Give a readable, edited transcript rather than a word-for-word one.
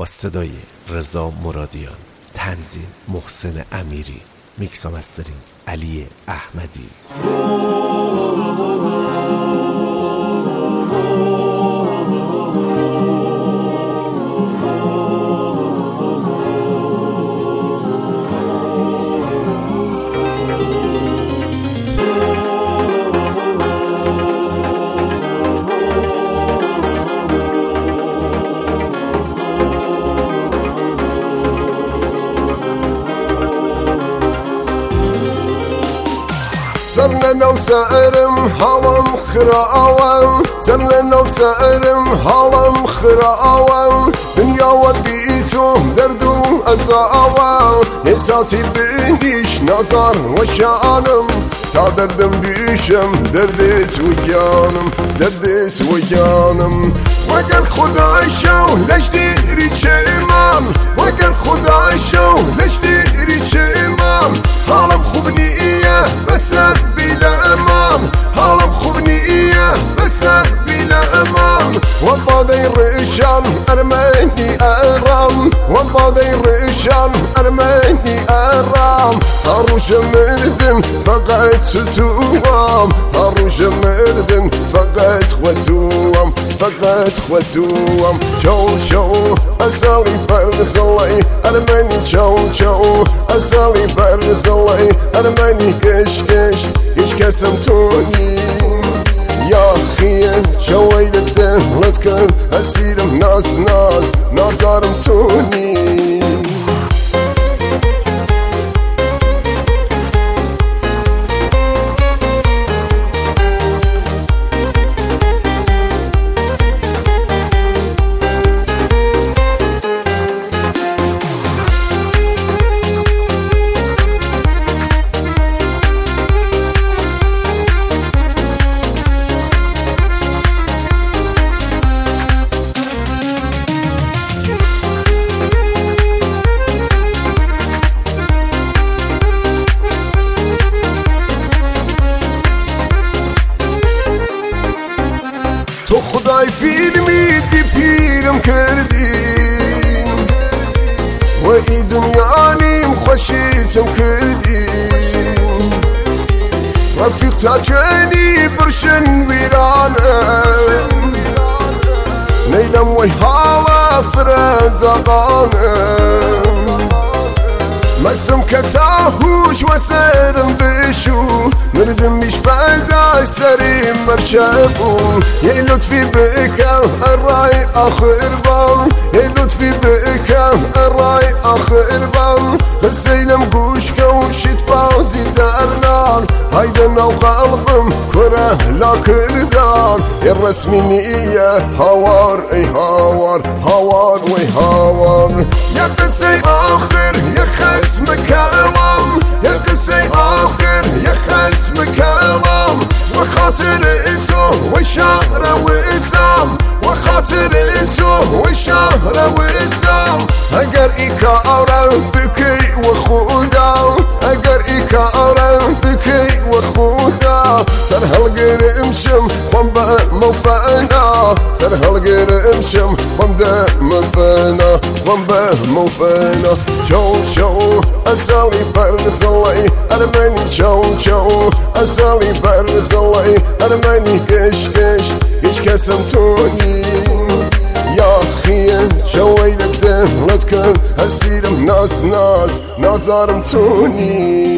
با صدای رضا مرادیان، تنظیم محسن امیری، میکس و مسترینگ علی احمدی. سرنا وسائرم هالم خراوام، سرنا وسائرم هالم خراوام، دنيا وديتو دردو أزاوام، يساتي بنيش نظر وشانم، تا دردم بيشم دردت وجانم، دردت وجانم، وقال خداي شو ليش ديري شيمان، وقال خداي شو ليش ديري شيمان، هالم خوبني إياه بس بلا أمان، هالم خوبني إياه بس بلا أمان، والباضي الرشان أرماني أرام، والباضي الرشان أرماني أرام، هاروش مردن فقط ستوام، هاروش مردن فقط خوتوام، فقط خوتوام، شو شو أسالي برز الله أرماني شو شو أسالي برز الله أرماني كش كش إيش كسمتوني يا خيه شويل الدم لتكن أسيرم ناس ناس نازارمتوني. تو خدای فیلمی دی پیرم کردی و ای دنیا نیم خوشیتم کردی رفیق تا جنی برشن ویرانم نیلم وی حالا فردقانم مسم كتاهوش وسرم بشو مردم مش فايدة سريم مرشبو يا لطفي بكم الراي آخر بام يا لطفي بكم الراي آخر بام السيلم قوش كوشت بازي درنان هيدا نو قلبم كره لا كردان يا الرسمي نية هوار اي هوار هوار وي هوار يا قصي آخر يا خسم كلام يا قصي آخر يا خسم كلام وخاطر إتو وشهر وإسام وخاطر إتو وشهر وإسام أجر إيكا أورام بكي وخودا أجر إيكا أورام بكي وخودا سر هالقرمشم ومبا موفانا سر هالقرمشم ومدا مفانا ومبا موفانا شو شو أسالي برز الله أرماني شو شو أسالي برز الله أرماني كش كش إيش كسمتوني يا خيه شويل الدم لتكن هسيرم ناس ناس نازارمتوني.